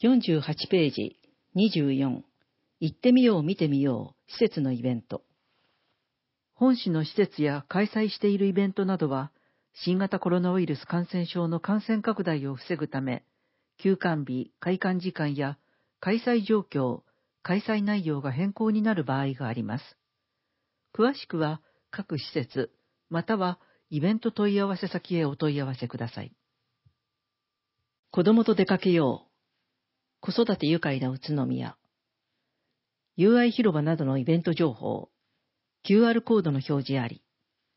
48ページ24。行ってみよう見てみよう施設のイベント。本市の施設や開催しているイベントなどは、新型コロナウイルス感染症の感染拡大を防ぐため、休館日、開館時間や開催状況、開催内容が変更になる場合があります。詳しくは各施設、またはイベント問い合わせ先へお問い合わせください。子供と出かけよう。子育て愉快な宇都宮。友愛広場などのイベント情報。QR コードの表示あり。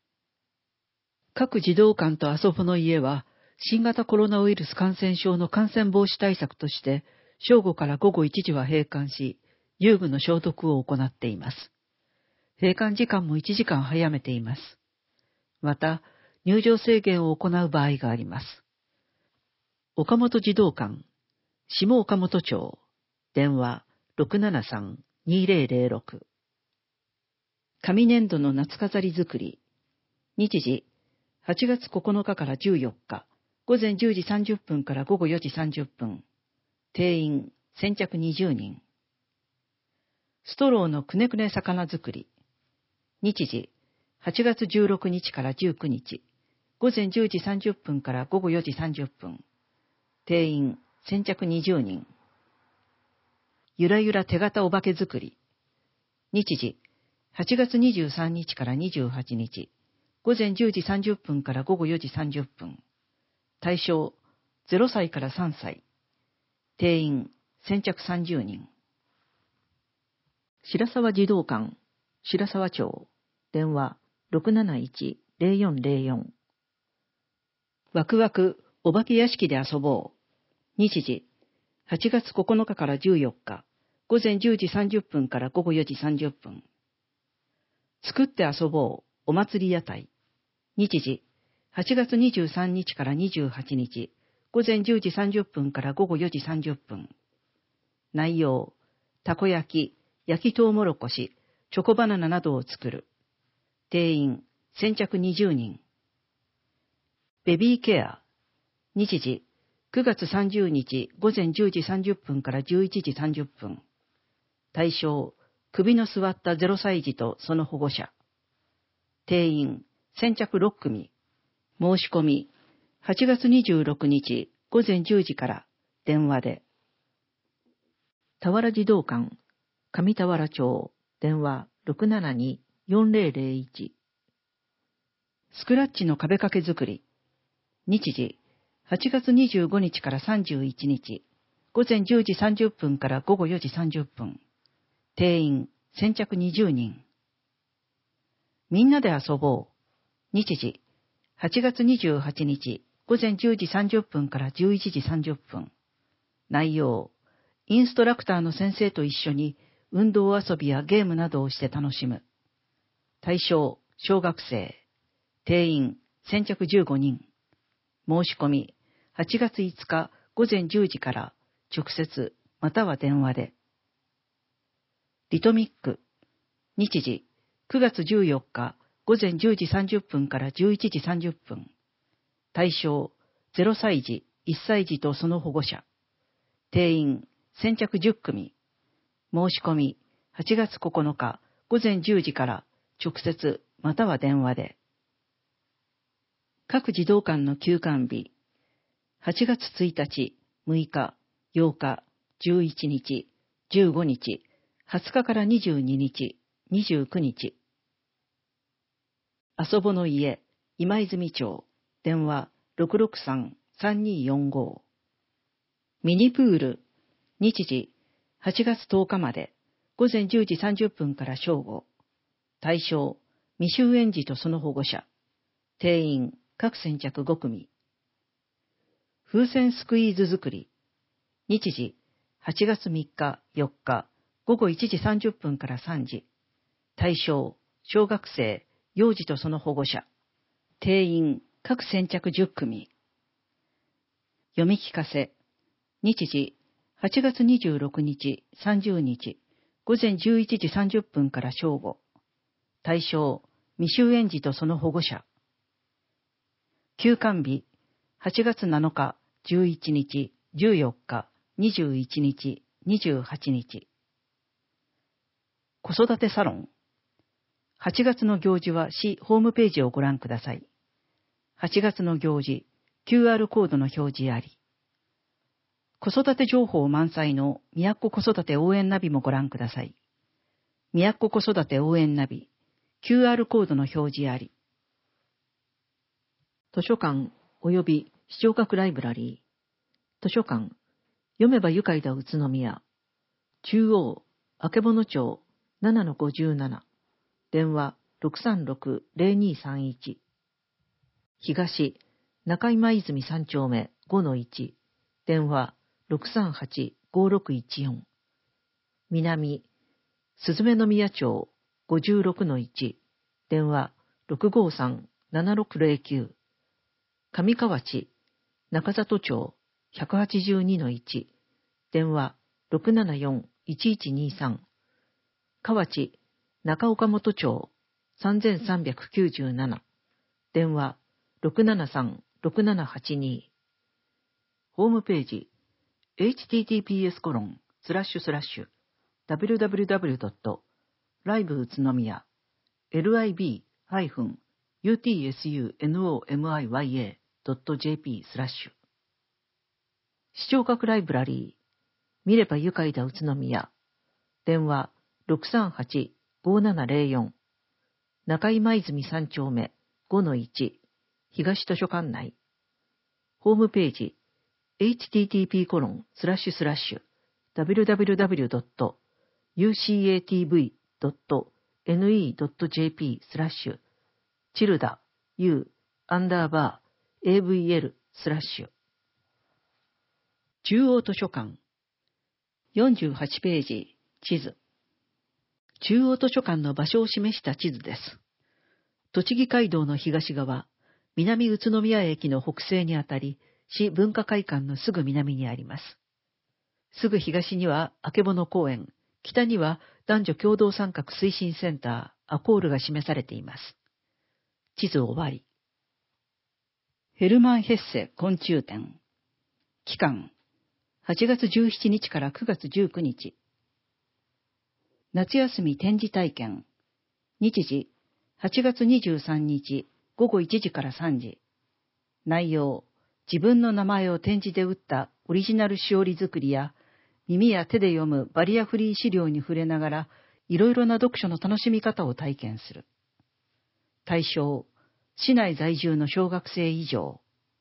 各児童館と遊ぶの家は、新型コロナウイルス感染症の感染防止対策として、正午から午後1時は閉館し、遊具の消毒を行っています。閉館時間も1時間早めています。また、入場制限を行う場合があります。岡本児童館、下岡本町、電話 673-2006。紙粘土の夏飾り作り。日時、8月9日から14日、午前10時30分から午後4時30分。定員、先着20人。ストローのくねくね魚作り。日時、8月16日から19日、午前10時30分から午後4時30分。定員、先着20人。ゆらゆら手形お化け作り。日時、8月23日から28日、午前10時30分から午後4時30分。対象、0歳から3歳。定員、先着30人。白沢児童館、白沢町、電話 671-0404。ワクワクお化け屋敷で遊ぼう。日時、8月9日から14日、午前10時30分から午後4時30分。作って遊ぼうお祭り屋台。日時、8月23日から28日、午前10時30分から午後4時30分。内容、たこ焼き、焼きとうもろこし、チョコバナナなどを作る。定員、先着20人。ベビーケア。日時、9月30日午前10時30分から11時30分。対象、首の座った0歳児とその保護者。定員、先着6組。申し込み、8月26日午前10時から電話で。田原児童館、上田原町、電話 672-4001。スクラッチの壁掛け作り。日時、8月25日から31日、午前10時30分から午後4時30分。定員、先着20人。みんなで遊ぼう。日時、8月28日、午前10時30分から11時30分。内容、インストラクターの先生と一緒に運動遊びやゲームなどをして楽しむ。対象、小学生。定員、先着15人。申し込み、8月5日午前10時から直接または電話で。リトミック。日時、9月14日午前10時30分から11時30分。対象、0歳児、1歳児とその保護者。定員、先着10組。申し込み、8月9日午前10時から直接または電話で。各児童館の休館日。8月1日、6日、8日、11日、15日、20日から22日、29日。遊ぼの家、今泉町、電話 663-3245。ミニプール、日時、8月10日まで、午前10時30分から正午。対象、未就園児とその保護者。定員、各先着5組。風船スクイーズ作り。日時、8月3日、4日、午後1時30分から3時。対象、小学生、幼児とその保護者。定員、各先着10組。読み聞かせ。日時、8月26日、30日、午前11時30分から正午。対象、未就園児とその保護者。休館日、8月7日、11日、14日、 21日、28日。子育てサロン。8月の行事は市ホームページをご覧ください。8月の行事、QR コードの表示あり。子育て情報満載の宮古子育て応援ナビもご覧ください。宮古子育て応援ナビ、QR コードの表示あり。図書館及び視聴覚ライブラリー。図書館、読めば愉快だ宇都宮。中央、曙町 7-57。電話 636-0231。東、中今泉3丁目 5-1。電話 638-5614。南、鈴目宮町 56-1。電話 653-7609。上河内、中里町 182-1。電話 674-1123。河内、中岡本町 3397。電話 673-6782。ホームページ https://www.live 宇都宮 lib-utsunomiya.jp/ 視聴覚ライブラリー見れば愉快だ宇都宮。電話 638-5704。中今泉3丁目 5-1。東図書館内。ホームページ http://www.ucatv.ne.jp/ チルダ u_avl/ 中央図書館48ページ地図。中央図書館の場所を示した地図です。栃木街道の東側、南宇都宮駅の北西にあたり、市文化会館のすぐ南にあります。すぐ東には曙公園、北には男女共同参画推進センター、アコールが示されています。地図終わり。ヘルマン・ヘッセ昆虫展。期間、8月17日から9月19日。夏休み展示体験。日時、8月23日午後1時から3時。内容、自分の名前を点字で打ったオリジナルしおり作りや、耳や手で読むバリアフリー資料に触れながら、いろいろな読書の楽しみ方を体験する。対象、市内在住の小学生以上。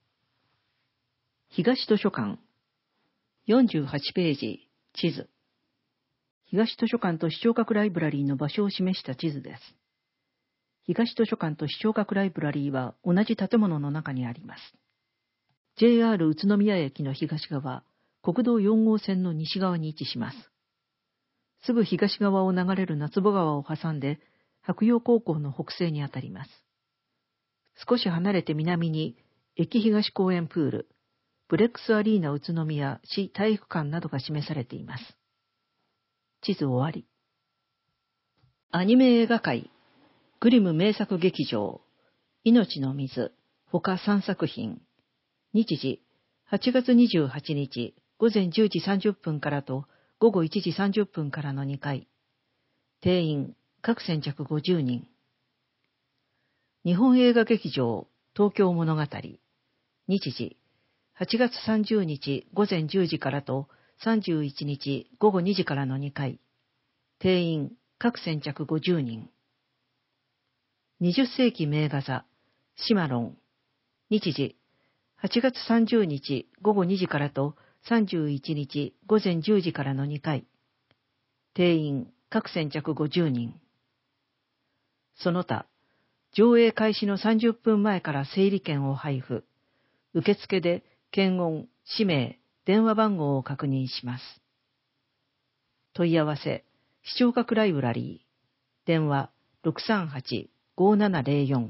東図書館。48ページ、地図。東図書館と視聴覚ライブラリーの場所を示した地図です。東図書館と視聴覚ライブラリーは同じ建物の中にあります。JR 宇都宮駅の東側、国道4号線の西側に位置します。すぐ東側を流れる夏保川を挟んで、白洋高校の北西にあたります。少し離れて南に、駅東公園プール、ブレックスアリーナ宇都宮市体育館などが示されています。地図終わり。アニメ映画界、グリム名作劇場、命の水、他3作品。日時、8月28日午前10時30分からと午後1時30分からの2回。定員、各先着50人。日本映画劇場、東京物語。日時、8月30日午前10時からと31日午後2時からの2回。定員、各先着50人。20世紀名画座、シマロン。日時、8月30日午後2時からと31日午前10時からの2回。定員、各先着50人。その他、上映開始の30分前から整理券を配布。受付で検温、氏名、電話番号を確認します。問い合わせ、視聴覚ライブラリー。電話、638-5704。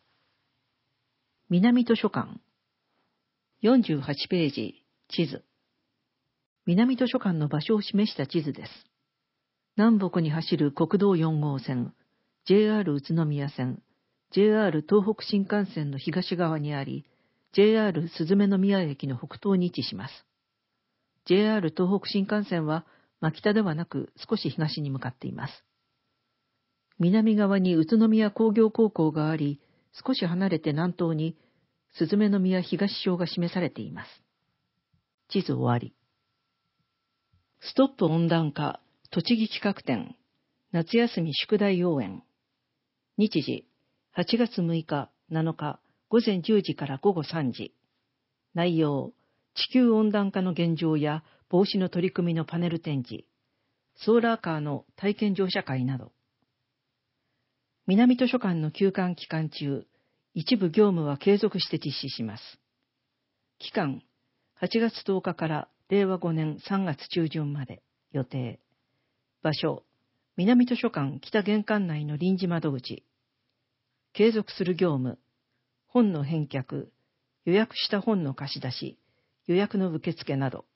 南図書館。48ページ、地図。南図書館の場所を示した地図です。南北に走る国道4号線、JR 宇都宮線、JR 東北新幹線の東側にあり、JR 鈴目宮駅の北東に位置します。 JR 東北新幹線は真北ではなく少し東に向かっています。南側に宇都宮工業高校があり、少し離れて南東にすずめの宮東小が示されています。地図終わり。ストップ温暖化栃木企画展夏休み宿題応援。日時8月6日7日午前10時から午後3時。内容地球温暖化の現状や防止の取り組みのパネル展示、ソーラーカーの体験乗車会など。南図書館の休館期間中、一部業務は継続して実施します。期間、8月10日から令和5年3月中旬まで。予定。場所、南図書館北玄関内の臨時窓口。継続する業務、本の返却、予約した本の貸し出し、予約の受付など。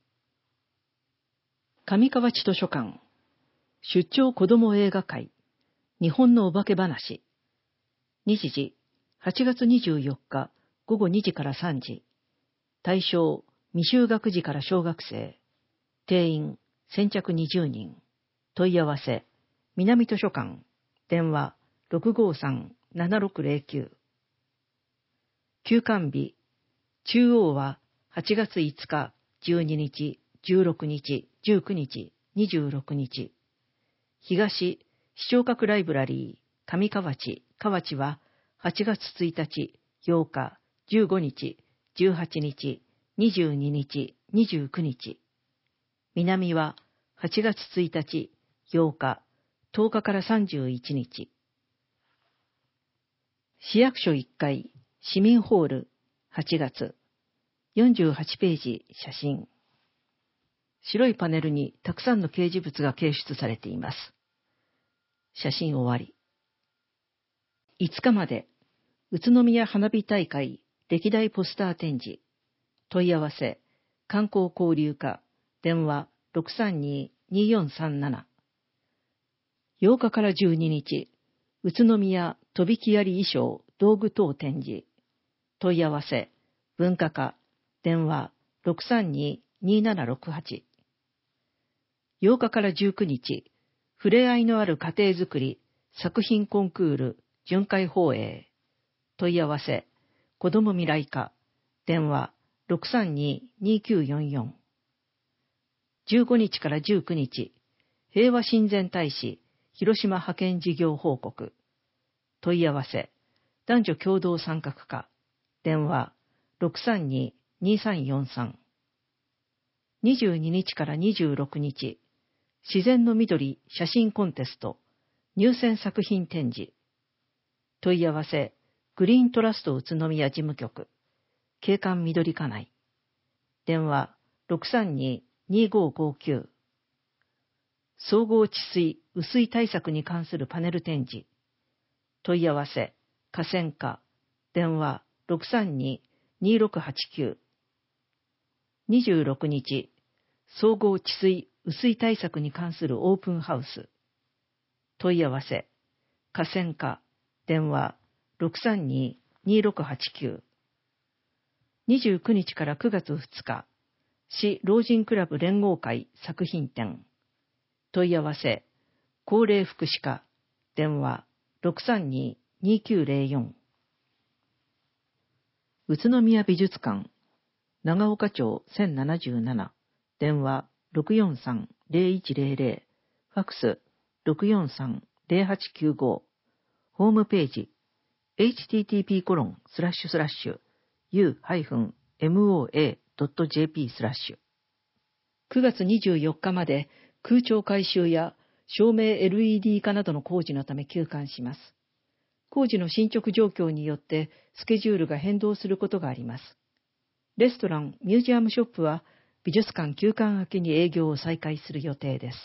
上河内図書館、出張子ども映画会、日本のお化け話。日時、8月24日午後2時から3時。対象、未就学児から小学生。定員、先着20人。問い合わせ、南図書館、電話、653-7609。休館日、中央は8月5日、12日、16日、19日、26日。東、視聴覚ライブラリー、上河内、河内は8月1日、8日、15日、18日、22日、29日。南は8月1日、8日、10日から31日。市役所1階、市民ホール、8月。48ページ、写真。白いパネルにたくさんの掲示物が掲出されています。写真終わり。5日まで、宇都宮花火大会歴代ポスター展示。問い合わせ、観光交流課、電話 632-2437。8日から12日、宇都宮飛びき槍衣装道具等展示。問い合わせ、文化課、電話 632-2768。8日から19日、ふれあいのある家庭づくり作品コンクール巡回放映。問い合わせ、子ども未来課、電話 632-2944。15日から19日、平和親善大使広島派遣事業報告。問い合わせ、男女共同参画課、電話 632-2343。22日から26日、自然の緑写真コンテスト入選作品展示。問い合わせ、グリーントラスト宇都宮事務局、景観緑課内。電話 632-2559。総合治水・雨水対策に関するパネル展示。問い合わせ、河川課、電話 632-2689。26日、総合治水・雨水対策に関するオープンハウス。問い合わせ、河川課、電話 632-2689。29日から9月2日、市老人クラブ連合会作品展。問い合わせ、高齢福祉課、電話 632-2904。宇都宮美術館、長岡町1077、電話 643-0100、ファクス 643-0895、ホームページ、http://u-moa.jp/。9月24日まで空調改修や照明 LED 化などの工事のため休館します。工事の進捗状況によってスケジュールが変動することがあります。レストラン、ミュージアムショップは美術館休館明けに営業を再開する予定です。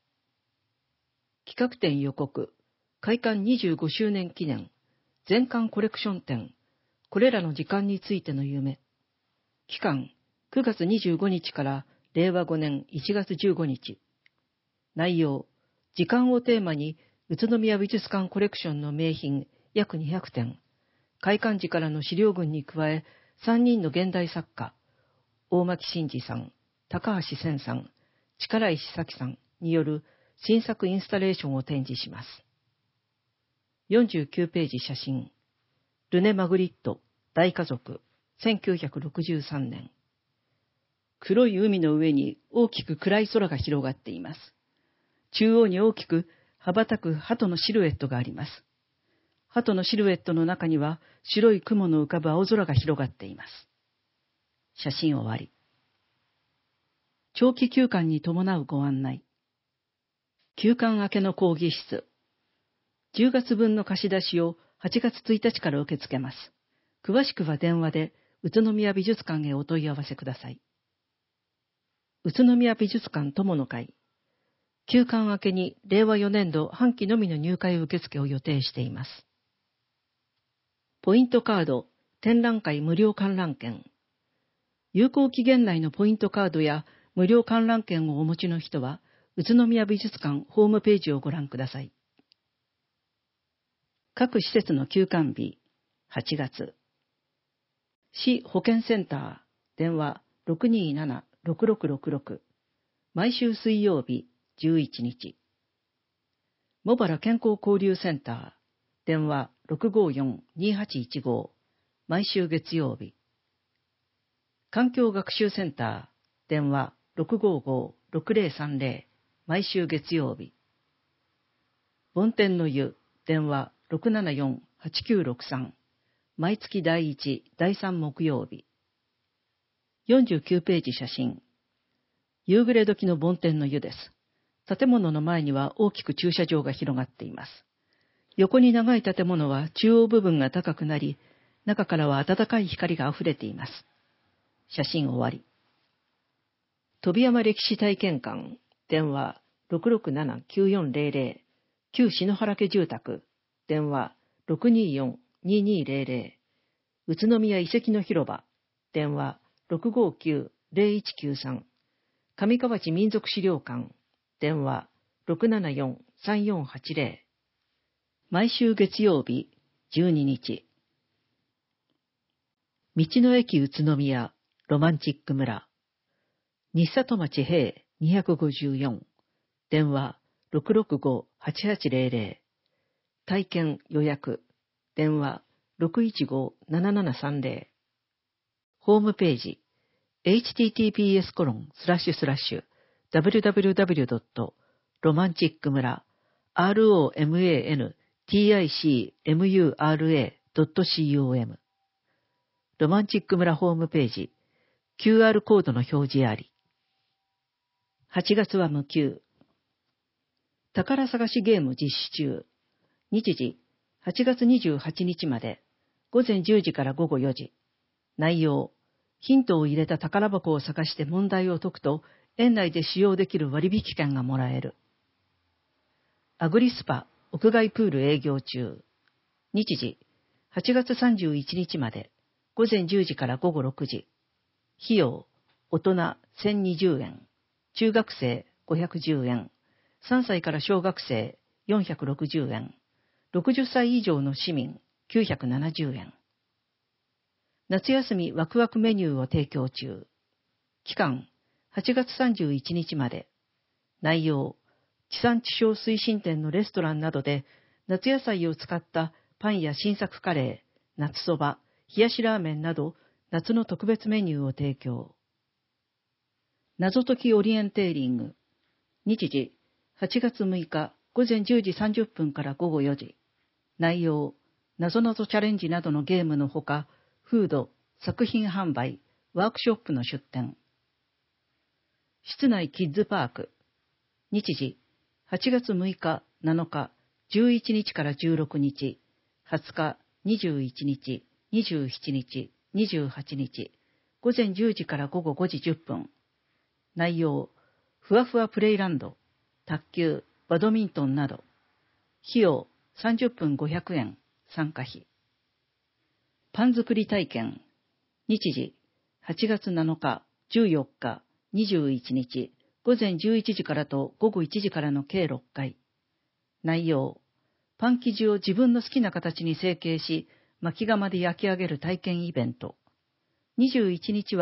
企画展予告、開館25周年記念、全館コレクション展、これらの時間についての夢。期間、9月25日から令和5年1月15日。内容、時間をテーマに宇都宮美術館コレクションの名品約200点、開館時からの資料群に加え3人の現代作家、大牧真治さん、 高橋千さん、力石咲さんによる新作インスタレーションを展示します。49ページ写真。ルネ・マグリット、大家族、1963年。黒い海の上に大きく暗い空が広がっています。中央に大きく羽ばたく鳩のシルエットがあります。鳩のシルエットの中には白い雲の浮かぶ青空が広がっています。写真終わり。長期休館に伴うご案内。休館明けの講義室。10月分の貸し出しを8月1日から受け付けます。詳しくは電話で宇都宮美術館へお問い合わせください。宇都宮美術館友の会。休館明けに令和4年度半期のみの入会受付を予定しています。ポイントカード、展覧会無料観覧券。有効期限内のポイントカードや無料観覧券をお持ちの人は、宇都宮美術館ホームページをご覧ください。各施設の休館日、8月。市保健センター、電話 627-6666。毎週水曜日、11日。茂原健康交流センター、電話 654-2815。毎週月曜日。環境学習センター、電話 655-6030。毎週月曜日。梵天の湯、電話 674-8963。毎月第1、第3木曜日。49ページ写真。夕暮れ時の梵天の湯です。建物の前には大きく駐車場が広がっています。横に長い建物は中央部分が高くなり、中からは暖かい光があふれています。写真終わり。飛山歴史体験館、電話 667-9400。旧篠原家住宅、電話 624-2200。宇都宮遺跡の広場、電話 659-0193。上河内民族資料館、電話 674-3480。毎週月曜日、12日。道の駅宇都宮、ロマンチック村。日里町平254。電話 665-8800。体験予約。電話 615-7730。ホームページ。https://www.romanticmura.com ロマンチック村ホームページ。QR コードの表示あり。8月は無休。宝探しゲーム実施中。日時、8月28日まで、午前10時から午後4時。内容、ヒントを入れた宝箱を探して問題を解くと、園内で使用できる割引券がもらえる。アグリスパ、屋外プール営業中。日時、8月31日まで、午前10時から午後6時。費用、大人1020円。中学生510円。3歳から小学生460円。60歳以上の市民970円。夏休みワクワクメニューを提供中。期間8月31日まで。内容、地産地消推進店のレストランなどで夏野菜を使ったパンや新作カレー、夏そば、冷やしラーメンなど夏の特別メニューを提供。謎解きオリエンテーリング。日時、8月6日午前10時30分から午後4時。内容、謎々チャレンジなどのゲームのほか、フード、作品販売、ワークショップの出展。室内キッズパーク。日時、8月6日、7日、11日から16日、20日、21日、27日、28日、午前10時から午後5時10分。内容、ふわふわプレイランド、卓球、バドミントンなど。費用、30分500円、参加費。パン作り体験。日時、8月7日、14日、21日、午前11時からと午後1時からの計6回。内容、パン生地を自分の好きな形に成形し、巻き窯で焼き上げる体験イベント。21日は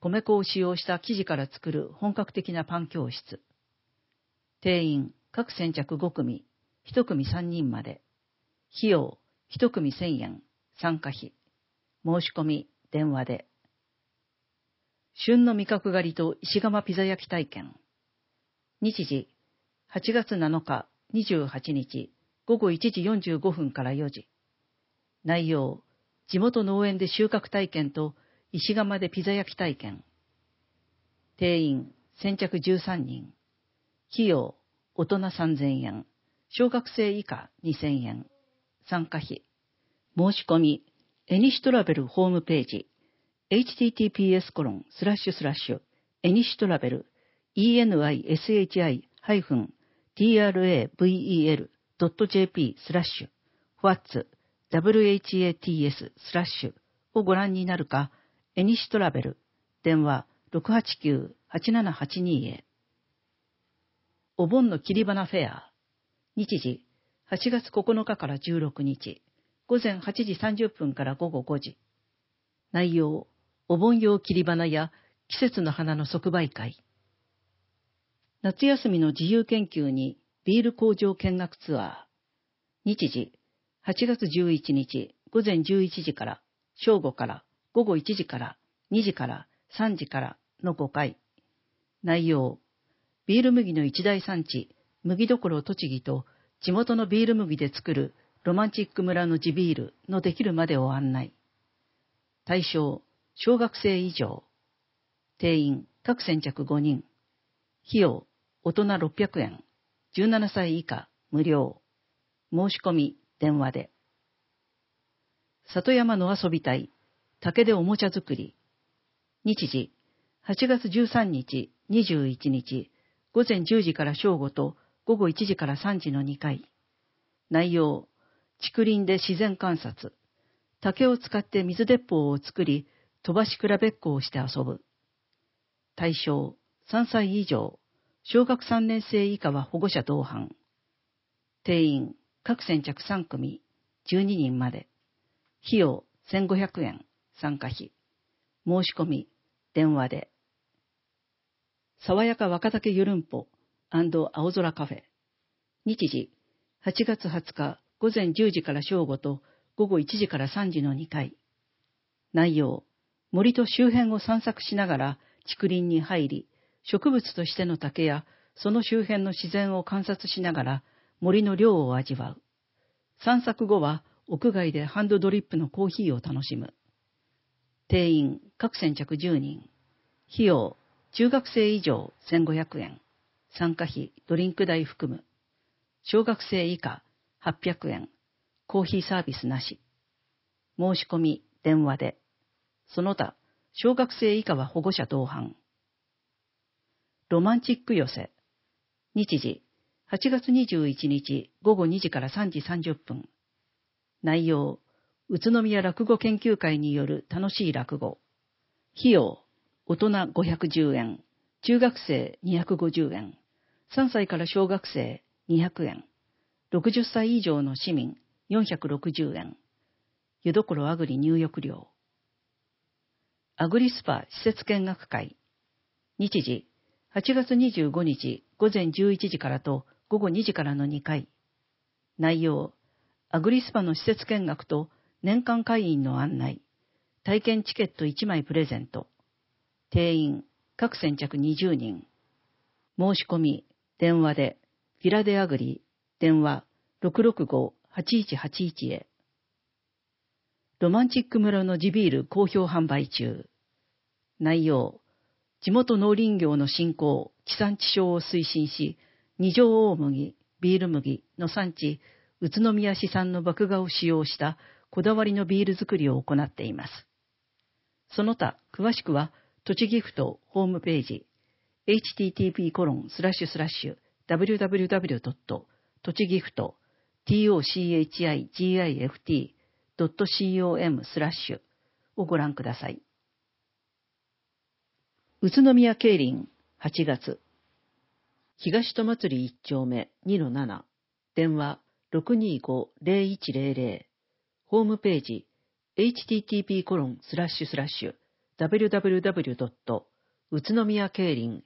米粉を使用した生地から作る本格的なパン教室。定員、各先着5組、1組3人まで。費用、1組1000円、参加費。申し込み、電話で。旬の味覚狩りと石窯ピザ焼き体験。日時、8月7日、28日、午後1時45分から4時。内容、地元農園で収穫体験と石窯でピザ焼き体験。定員、先着13人。費用、大人3000円。小学生以下2000円。参加費。申し込み、エニシトラベルホームページ、https://enishtravel-travel.jp/whatsをご覧になるか、エニシトラベル、電話689-8782へ。お盆の切り花フェア。日時、8月9日から16日、午前8時30分から午後5時。内容、お盆用切り花や季節の花の即売会。夏休みの自由研究にビール工場見学ツアー。日時、8月11日午前11時から正午から午後1時から2時から3時からの5回。内容、ビール麦の一大産地、麦どころ栃木と地元のビール麦で作るロマンチック村の地ビールのできるまでを案内。対象、小学生以上。定員、各先着5人。費用、大人600円。17歳以下、無料。申し込み、電話で。里山の遊び隊、竹でおもちゃ作り。日時、8月13日、21日、午前10時から正午と午後1時から3時の2回。内容、竹林で自然観察。竹を使って水鉄砲を作り、飛ばし比べっこをして遊ぶ。対象、3歳以上、小学3年生以下は保護者同伴。定員、各先着3組、12人まで。費用、1500円、参加費。申し込み、電話で。爽やか若竹ゆるんぽ&青空カフェ。日時、8月20日午前10時から正午と午後1時から3時の2回。内容、森と周辺を散策しながら竹林に入り、植物としての竹やその周辺の自然を観察しながら森の涼を味わう。散策後は屋外でハンドドリップのコーヒーを楽しむ。定員、各先着10人。費用、中学生以上1500円。参加費、ドリンク代含む。小学生以下800円。コーヒーサービスなし。申し込み、電話で。その他、小学生以下は保護者同伴。ロマンチック寄せ。日時、8月21日午後2時から3時30分。内容、宇都宮落語研究会による楽しい落語。費用、大人510円、中学生250円、3歳から小学生200円、60歳以上の市民460円、湯どころあぐり入浴料。アグリスパ施設見学会。日時、8月25日午前11時からと午後2時からの2回。内容、アグリスパの施設見学と年間会員の案内、体験チケット1枚プレゼント。定員、各先着20人。申し込み、電話で、フィラデアグリ、電話 665-8181 へ。ロマンチック村の地ビール好評販売中。内容、地元農林業の振興、地産地消を推進し、二条大麦、ビール麦の産地、宇都宮市産の麦芽を使用したこだわりのビール作りを行っています。その他、詳しくは、栃木ふとホームページ、http://www. 栃木ふと tochigift.com/ をご覧ください。宇都宮競輪8月。東戸祭1丁目 2-7 電話 625-0100 ホームページ http:// www. 宇都宮競輪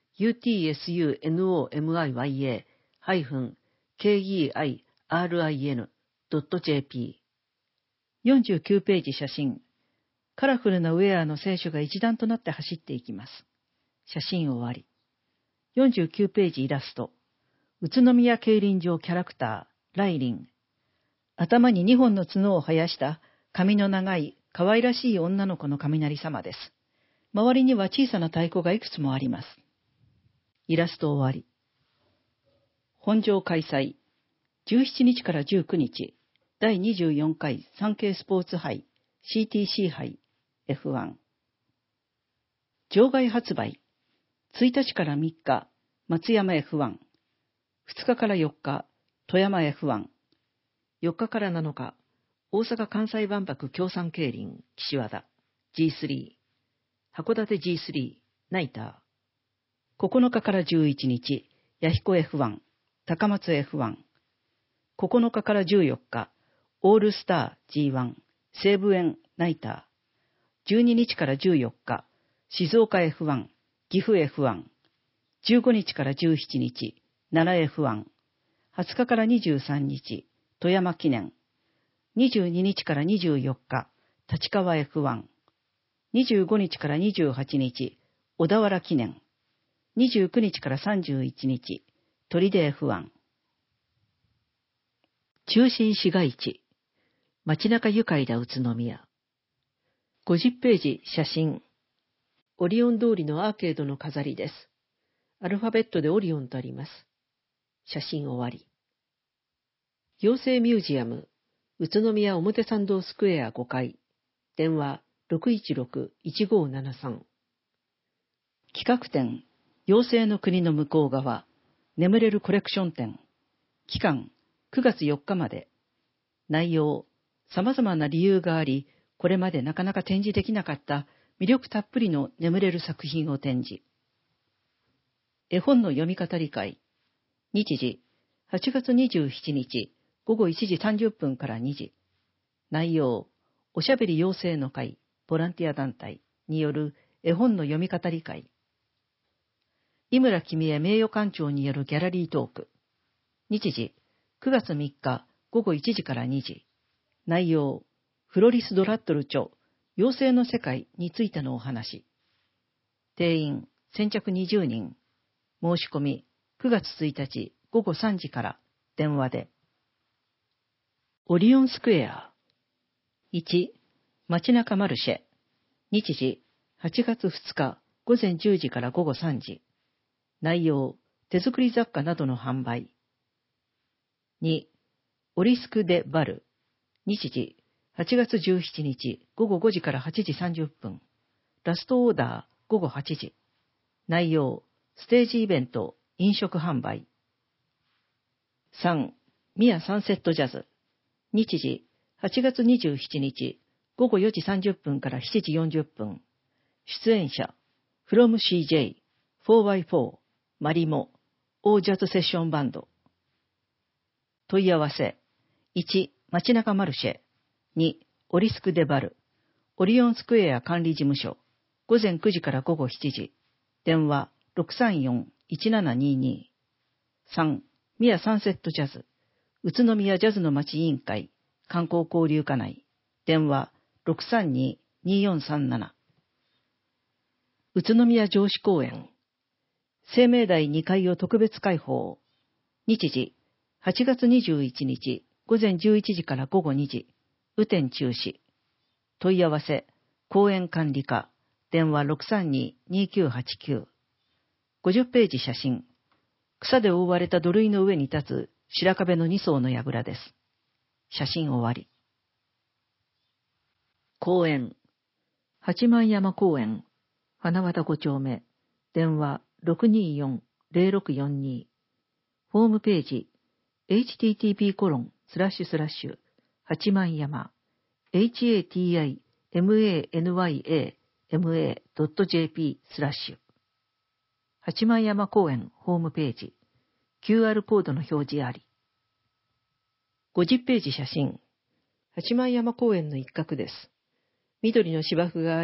utsunomiya-KEIRIN.jp 49ページ写真。カラフルなウェアの選手が一団となって走っていきます。写真終わり。49ページイラスト。宇都宮競輪場キャラクター、ライリン。頭に2本の角を生やした髪の長い可愛らしい女の子の雷様です。周りには小さな太鼓がいくつもあります。イラスト終わり。本場開催。17日から19日、第24回産経スポーツ杯、CTC 杯、F1。場外発売。1日から3日、松山 F1。2日から4日、富山 F1。4日から7日、大阪・関西万博協賛競輪、岸和田、G3。函館 G3、ナイター。9日から11日、弥彦 F1、高松 F1。9日から14日、オールスター G1、西武園ナイター。12日から14日、静岡 F1、岐阜 F1。15日から17日、奈良 F1。20日から23日、富山記念。22日から24日、立川 F1。25日から28日、小田原記念。29日から31日、取手 F1。中心市街地。街中愉快だ宇都宮。50ページ写真。オリオン通りのアーケードの飾りです。アルファベットでオリオンとあります。写真終わり。行政ミュージアム、宇都宮表参道スクエア5階。電話 616-1573。企画展、妖精の国の向こう側、眠れるコレクション展。期間、9月4日まで。内容、様々な理由があり、これまでなかなか展示できなかった魅力たっぷりの眠れる作品を展示。絵本の読み語り会。日時、8月27日、午後1時30分から2時。内容、おしゃべり妖精の会、ボランティア団体による絵本の読み語り会。井村君江名誉館長によるギャラリートーク。日時、9月3日、午後1時から2時。内容、フロリス・ドラッドル著、妖精の世界についてのお話。定員、先着20人。申し込み、9月1日、午後3時から、電話で。オリオンスクエア。1、街中マルシェ。日時、8月2日、午前10時から午後3時。内容、手作り雑貨などの販売。2、オリスク・デ・バル。日時、8月17日、午後5時から8時30分。ラストオーダー、午後8時。内容、ステージイベント、飲食販売。3、ミアサンセットジャズ。日時、8月27日、午後4時30分から7時40分。出演者、from CJ、4x4、マリモ、オージャズセッションバンド。問い合わせ、1、街中マルシェ。2、オリスク・デ・バル。オリオンスクエア管理事務所。午前9時から午後7時。電話 634-1722。3、ミアサンセットジャズ。宇都宮ジャズの町委員会。観光交流課内。電話 632-2437。宇都宮城址公園。生命台2階を特別開放。日時、8月21日、午前11時から午後2時。雨天中止。問い合わせ、公園管理課。電話 632-2989。50ページ写真。草で覆われた土塁の上に立つ白壁の2層の櫓です。写真終わり。公園。八幡山公園。花和田5丁目。電話 624-0642。ホームページ。http:// 八幡山。hatimanyama.jp/ 八幡山公園ホームページ。QR コードの表示あり。50ページ写真。八幡山公園の一角です。緑の芝生があり、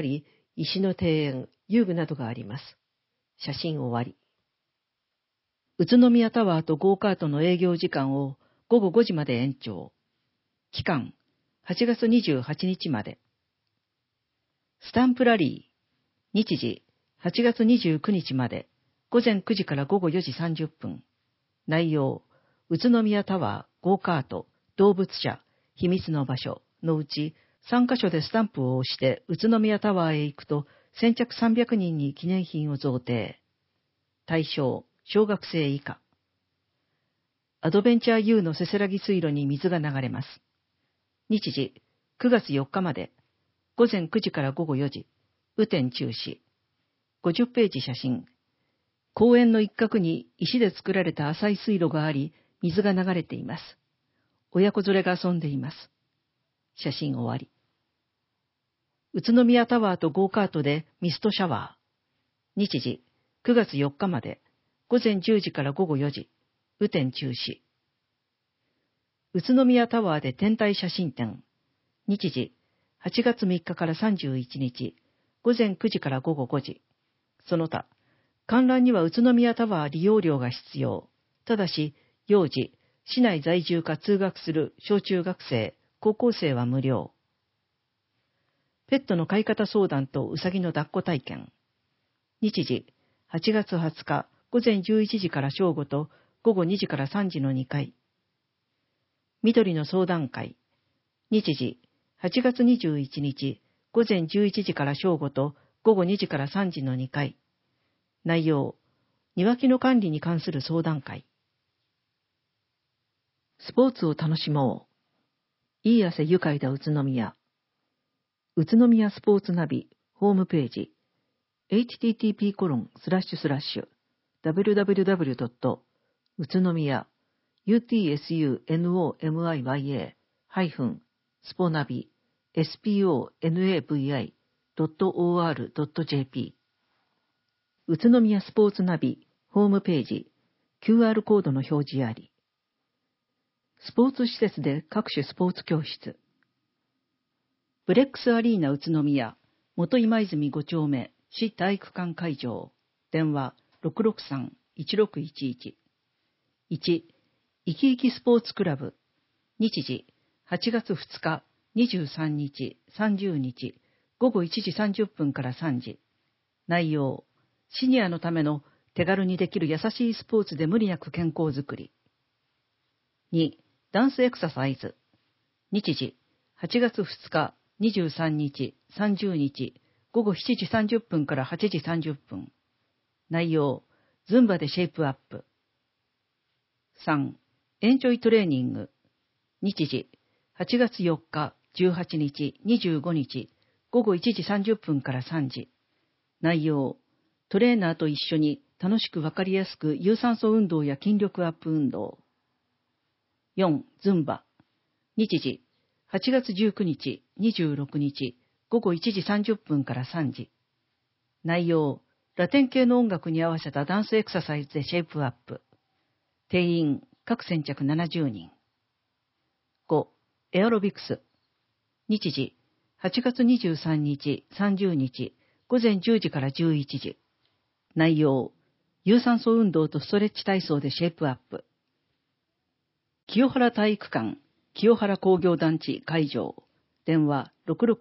石の庭園、遊具などがあります。写真終わり。 宇都宮タワーとゴーカートの営業時間を午後5時まで延長。期間、8月28日まで。スタンプラリー、日時、8月29日まで、午前9時から午後4時30分。内容、宇都宮タワー、ゴーカート、動物舎、秘密の場所のうち3カ所でスタンプを押して宇都宮タワーへ行くと先着300人に記念品を贈呈。対象、小学生以下。アドベンチャー U のせせらぎ水路に水が流れます。日時、9月4日まで、午前9時から午後4時、雨天中止。50ページ写真。公園の一角に石で作られた浅い水路があり、水が流れています。親子連れが遊んでいます。写真終わり。宇都宮タワーとゴーカートでミストシャワー。日時、9月4日まで、午前10時から午後4時、雨天中止。宇都宮タワーで天体写真展。日時、8月3日から31日、午前9時から午後5時。その他、観覧には宇都宮タワー利用料が必要。ただし、幼児、市内在住か通学する小中学生、高校生は無料。ペットの飼い方相談とうさぎの抱っこ体験。日時、8月20日、午前11時から正午と午後2時から3時の2回。緑の相談会。日時、8月21日、午前11時から正午と午後2時から3時の2回。内容、庭木の管理に関する相談会。スポーツを楽しもう。いい汗愉快だ宇都宮。宇都宮スポーツナビ、ホームページ。http://www. 宇都宮 utsunomiya-sponavi sponavi.or.jp 宇都宮スポーツナビ、ホームページ。QR コードの表示あり。スポーツ施設で各種スポーツ教室。ブレックスアリーナ宇都宮、元今泉5丁目、市体育館会場。電話 663-1611。1、生き生きスポーツクラブ。日時、8月2日、23日、30日、午後1時30分から3時。内容、シニアのための手軽にできる優しいスポーツで無理なく健康づくり。2、ダンスエクササイズ。日時、8月2日、23日、30日、午後7時30分から8時30分。内容、ズンバでシェイプアップ。3、エンジョイトレーニング。日時、8月4日、18日、25日、午後1時30分から3時。内容、トレーナーと一緒に楽しくわかりやすく有酸素運動や筋力アップ運動。4、ズンバ。日時、8月19日、26日、午後1時30分から3時。内容、ラテン系の音楽に合わせたダンスエクササイズでシェイプアップ。定員、各先着70人。5、エアロビクス。日時、8月23日、30日、午前10時から11時。内容、有酸素運動とストレッチ体操でシェイプアップ。清原体育館、清原工業団地会場。電話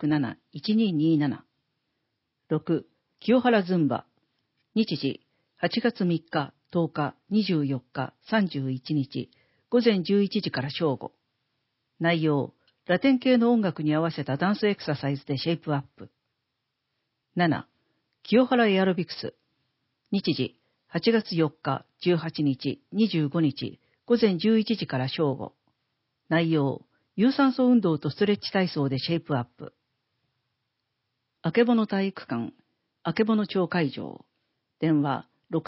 667-1227。6、清原ズンバ。日時、8月3日、10日、24日、31日、午前11時から正午。内容、ラテン系の音楽に合わせたダンスエクササイズでシェイプアップ。7、清原エアロビクス。日時、8月4日、18日、25日、午前11時から正午。内容、有酸素運動とストレッチ体操でシェイプアップ。あけぼの体育館、あけぼの町会場。電話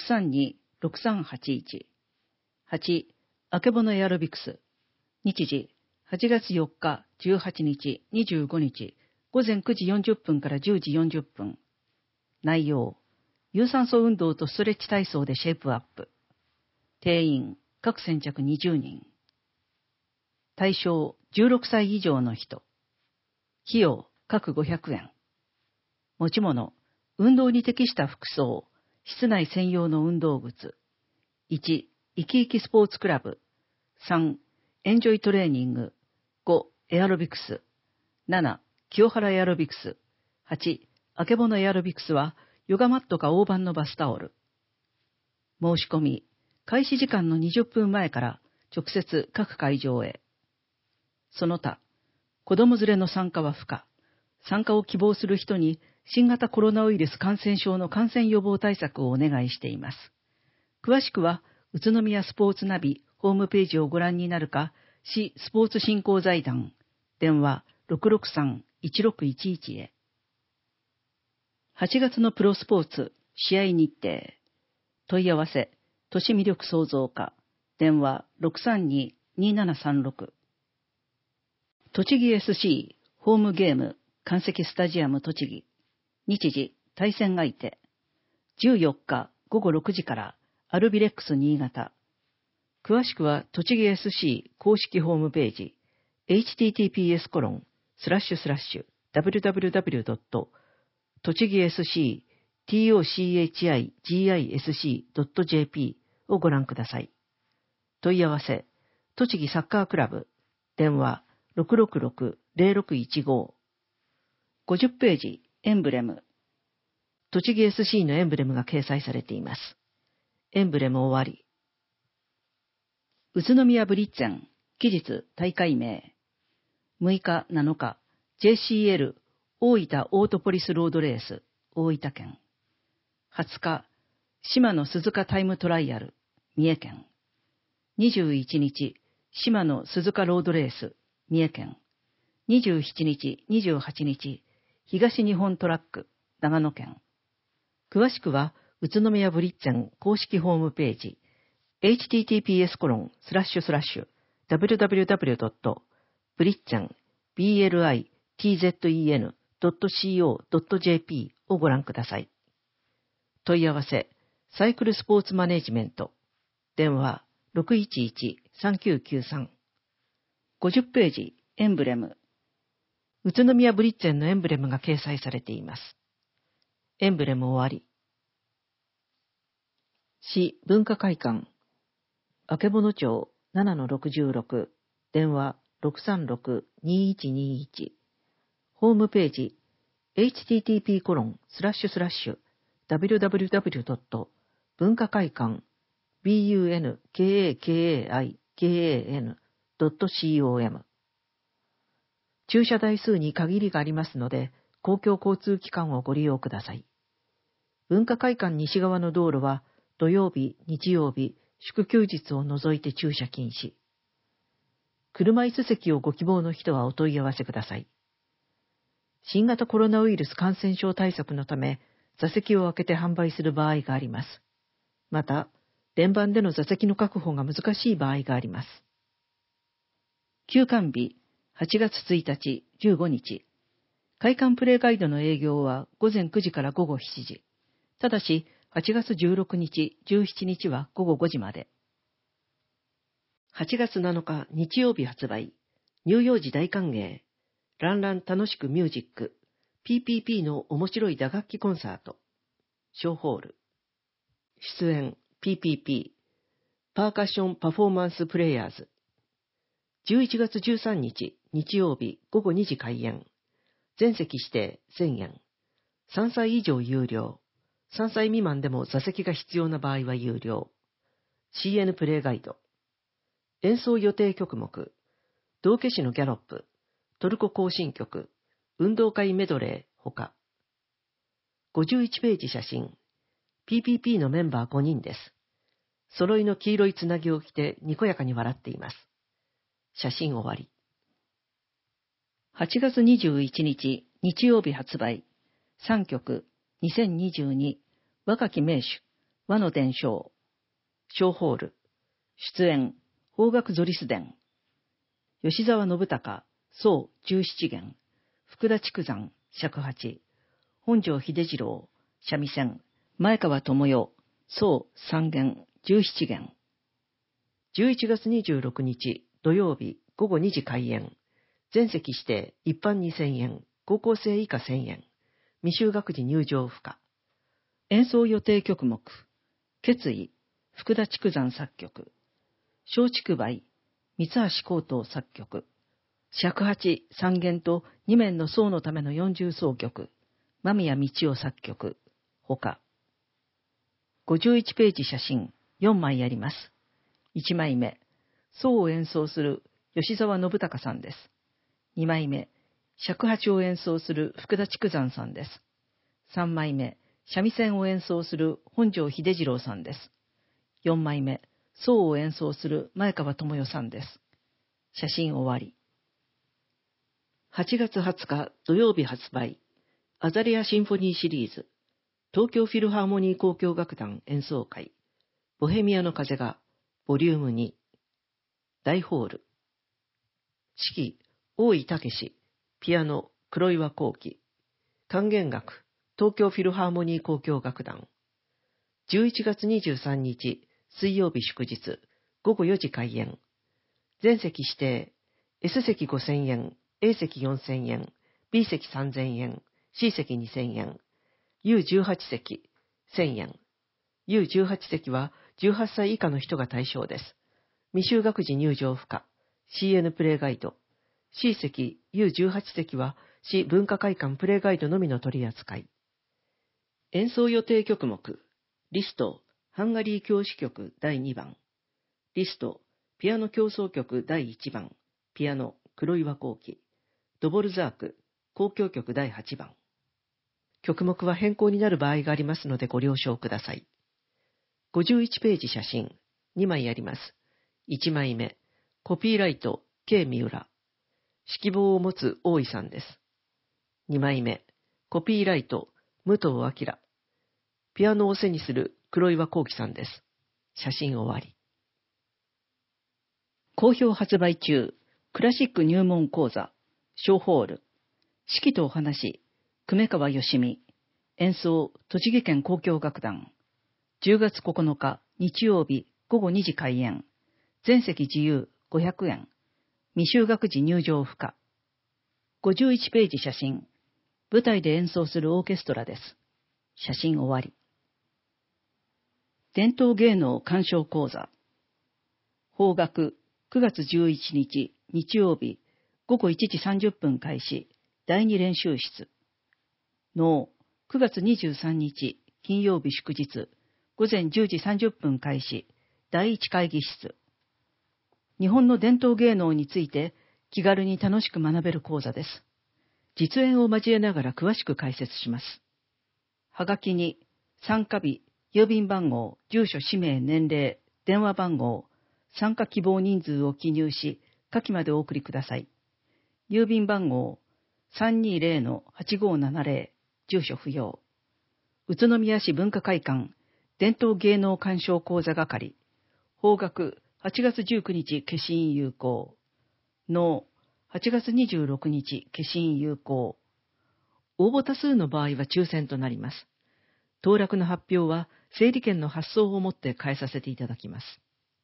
632-6381。8、あけぼのエアロビクス。日時、8月4日、18日、25日、午前9時40分から10時40分。内容、有酸素運動とストレッチ体操でシェイプアップ。定員、各先着20人。対象、16歳以上の人。費用、各500円。持ち物、 運動に適した服装、室内専用の運動靴。1、生き生きスポーツクラブ。3、エンジョイトレーニング。5、エアロビクス。7、清原エアロビクス。8、あけぼのエアロビクスは、ヨガマットか大判のバスタオル。申し込み、開始時間の20分前から直接各会場へ。その他、子供連れの参加は不可。参加を希望する人に新型コロナウイルス感染症の感染予防対策をお願いしています。詳しくは、宇都宮スポーツナビホームページをご覧になるか、市スポーツ振興財団、電話 663-1611 へ。8月のプロスポーツ試合日程。問い合わせ、都市魅力創造課、電話 632-2736。栃木 SC ホームゲーム関石スタジアム栃木。日時、対戦相手。14日午後6時からアルビレックス新潟。詳しくは栃木 SC 公式ホームページ https://www. 栃木 SC tochigisc.jp をご覧ください。問い合わせ、栃木サッカークラブ、電話 666-0615。50ページ、エンブレム。栃木 SC のエンブレムが掲載されています。エンブレム終わり。宇都宮ブリッツェン、期日大会名。6日7日、JCL 大分オートポリスロードレース、大分県。20日、島野鈴鹿タイムトライアル、三重県。21日、島野鈴鹿ロードレース、三重県。27日、28日、東日本トラック、長野県。詳しくは、宇都宮ブリッツェン公式ホームページ、https://www.britzen.co.jp をご覧ください。問い合わせ、サイクルスポーツマネジメント。電話 611-3993。50ページ、エンブレム。宇都宮ブリッツェンのエンブレムが掲載されています。エンブレム終わり。市文化会館。あけぼの町 7-66。電話 636-2121。ホームページ http://www. 文化会館 bunkakaikan.com。駐車台数に限りがありますので、公共交通機関をご利用ください。文化会館西側の道路は、土曜日、日曜日、祝休日を除いて駐車禁止。車椅子席をご希望の人はお問い合わせください。新型コロナウイルス感染症対策のため、座席を空けて販売する場合があります。また、連番での座席の確保が難しい場合があります。休館日、8月1日、15日。会館プレイガイドの営業は午前9時から午後7時。ただし、8月16日、17日は午後5時まで。8月7日、日曜日発売。乳幼児大歓迎。ランラン楽しくミュージック。PPP の面白い打楽器コンサート。小ホール。出演 PPP。パーカッションパフォーマンスプレイヤーズ。11月13日、日曜日午後2時開演。全席指定1000円。3歳以上有料。3歳未満でも座席が必要な場合は有料。CN プレイガイド。演奏予定曲目。道化師のギャロップ。トルコ行進曲。運動会メドレー、ほか。51ページ写真。PPP のメンバー5人です。揃いの黄色いつなぎを着てにこやかに笑っています。写真終わり。8月21日、日曜日発売。3曲、2022、若き名手、和の伝承。小ホール。出演、邦楽ゾリス伝。吉沢信孝、宋17弦。福田筑山、尺八。本庄秀次郎、三味線。前川智代、宋3弦、17弦。11月26日、土曜日、午後2時開演。全席指定、一般2000円、高校生以下1000円。未就学時入場不可。 演奏予定曲目、決意、福田筑山作曲、松竹梅、三橋幸東作曲、尺八、三弦と二面の奏のための40奏曲、間宮道夫作曲、ほか。51ページ写真、4枚あります。1枚目、奏を演奏する吉沢信孝さんです。2枚目、尺八を演奏する福田筑山さんです。3枚目、三味線を演奏する本庄秀次郎さんです。4枚目、奏を演奏する前川智代さんです。写真終わり。8月20日土曜日発売、アザレアシンフォニーシリーズ、東京フィルハーモニー交響楽団演奏会、ボヘミアの風が、ボリューム2、大ホール。指揮、大井武史、ピアノ、黒岩幸喜。管弦楽、東京フィルハーモニー交響楽団。11月23日、水曜日祝日、午後4時開演。全席指定、S 席5000円、A 席4000円、B 席3000円、C 席2000円、U18 席1000円。U18 席は18歳以下の人が対象です。未就学時入場不可。CN プレイガイド。C 席 U18 席は市文化会館プレイガイドのみの取り扱い。演奏予定曲目。リスト、ハンガリー教師曲第2番。リスト、ピアノ協奏曲第1番。ピアノ、黒岩幸喜。ドボルザーク、交響曲第8番。曲目は変更になる場合がありますのでご了承ください。51ページ写真、2枚あります。1枚目、コピーライト、K 三浦。指揮棒を持つ大井さんです。2枚目、コピーライト、武藤明。ピアノを背にする黒岩幸喜さんです。写真終わり。好評発売中、クラシック入門講座、小ホール。指揮とお話、久米川よしみ。演奏、栃木県交響楽団。10月9日、日曜日、午後2時開演。全席自由、500円。未就学時入場不可。51ページ写真。舞台で演奏するオーケストラです。写真終わり。伝統芸能鑑賞講座。邦楽、9月11日、日曜日、午後1時30分開始、第2練習室。能、9月23日、金曜日祝日、午前10時30分開始、第1会議室。日本の伝統芸能について気軽に楽しく学べる講座です。実演を交えながら詳しく解説します。はがきに参加日、郵便番号、住所、氏名、年齢、電話番号、参加希望人数を記入し、下記までお送りください。郵便番号 320-8570、住所不要。宇都宮市文化会館、伝統芸能鑑賞講座係。邦楽、8月19日、消印有効。能、8月26日、消印有効。応募多数の場合は抽選となります。当落の発表は、整理券の発送をもって返させていただきます。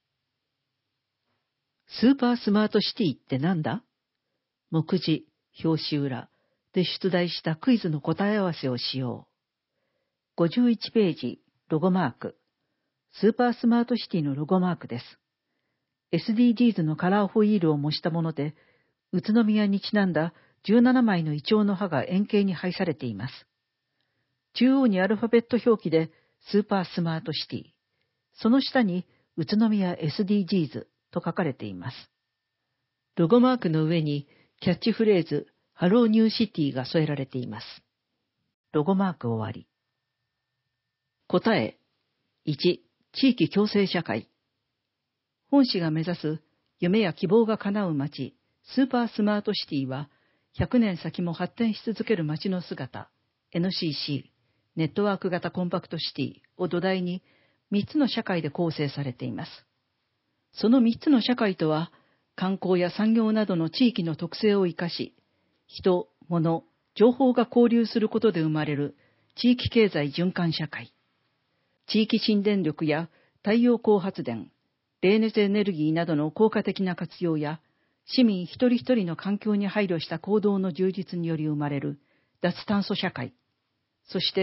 スーパースマートシティってなんだ？目次、表紙裏で出題したクイズの答え合わせをしよう。51ページ、ロゴマーク。スーパースマートシティのロゴマークです。SDGs のカラーホイールを模したもので、宇都宮にちなんだ17枚のイチョウの葉が円形に配されています。中央にアルファベット表記でスーパースマートシティ。その下に宇都宮 SDGs と書かれています。ロゴマークの上にキャッチフレーズハローニューシティが添えられています。ロゴマーク終わり。答え。1、地域共生社会。本市が目指す夢や希望が叶う街、スーパースマートシティは、100年先も発展し続ける街の姿、NCC、ネットワーク型コンパクトシティを土台に3つの社会で構成されています。その3つの社会とは、観光や産業などの地域の特性を生かし、人、物、情報が交流することで生まれる地域経済循環社会。地域新電力や太陽光発電、冷熱エネルギーなどの効果的な活用や、市民一人一人の環境に配慮した行動の充実により生まれる脱炭素社会。そして、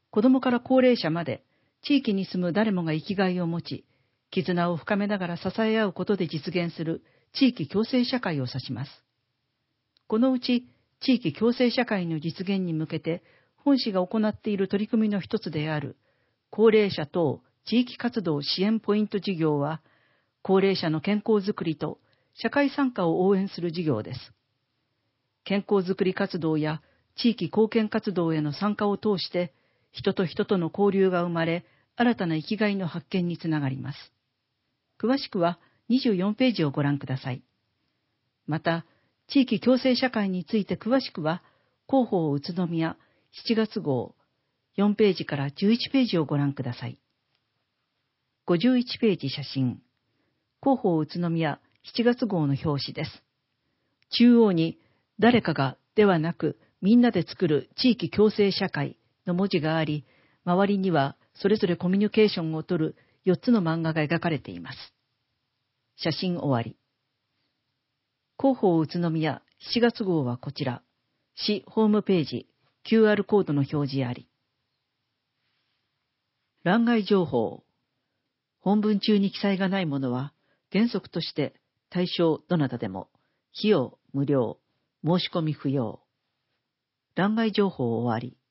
子供から高齢者まで、地域に住む誰もが生きがいを持ち、絆を深めながら支え合うことで実現する地域共生社会を指します。このうち、地域共生社会の実現に向けて、本市が行っている取り組みの一つである、高齢者等地域活動支援ポイント事業は、高齢者の健康づくりと社会参加を応援する事業です。健康づくり活動や地域貢献活動への参加を通して、人と人との交流が生まれ、新たな生きがいの発見につながります。詳しくは24ページをご覧ください。また、地域共生社会について詳しくは、広報宇都宮7月号4ページから11ページをご覧ください。51ページ写真。広報宇都宮7月号の表紙です。中央に誰かがではなくみんなで作る地域共生社会の文字があり、周りにはそれぞれコミュニケーションをとる4つの漫画が描かれています。写真終わり。広報宇都宮7月号はこちら。市ホームページ QR コードの表示あり。欄外情報。本文中に記載がないものは原則として対象どなたでも費用無料、申し込み不要。欄外情報終わり。